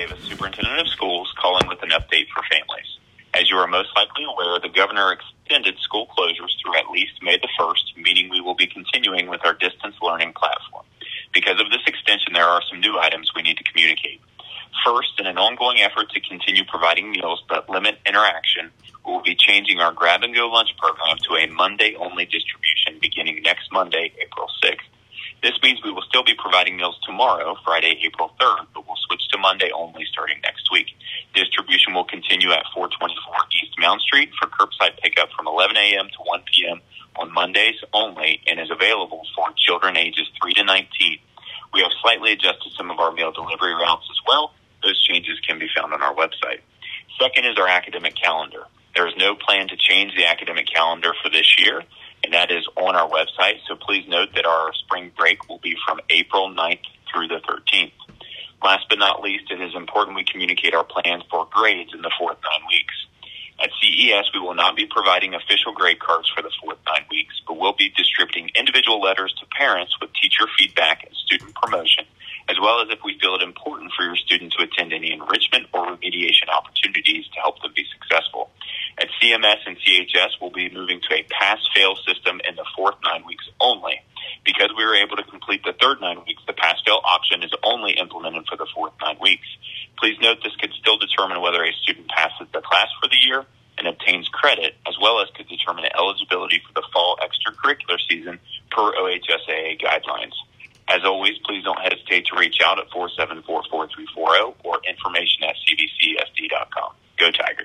Davis, Superintendent of Schools, calling with an update for families. As you are most likely aware, the governor extended school closures through at least May the 1st, meaning we will be continuing with our distance learning platform. Because of this extension, there are some new items we need to communicate. First, in an ongoing effort to continue providing meals but limit interaction, we will be changing our grab-and-go lunch program to a Monday-only distribution beginning next Monday, April 6th. This means we will still be providing meals tomorrow, Friday, April 3rd, but we'll switch to Monday only starting next week. Distribution will continue at 424 East Mound Street for curbside pickup from 11 a.m. to 1 p.m. on Mondays only and is available for children ages 3 to 19. We have slightly adjusted some of our meal delivery routes as well. Those changes can be found on our website. Second is our academic calendar. There is no plan to change the academic calendar for this year, and that is on our website. So please note that our spring break will be from April 9th through the 13th. Last but not least, it is important we communicate our plans for grades in the fourth 9 weeks. At CES, we will not be providing official grade cards for the fourth 9 weeks, but we'll be distributing individual letters to parents with teacher feedback and student promotion, as well as if we feel it important for your student to attend any enrichment or remediation opportunities to help them be successful. At CMS and CHS, we'll be moving to a pass-fail system in the fourth 9 weeks only. Because we were able to complete the third 9 weeks, the pass-fail option is only implemented for the fourth 9 weeks. Please note this could still determine whether a student passes the class for the year and obtains credit, as well as could determine eligibility for the fall extracurricular season per OHSAA guidelines. As always, please don't hesitate to reach out at 474-4340 or information at cbcsd.com. Go Tigers.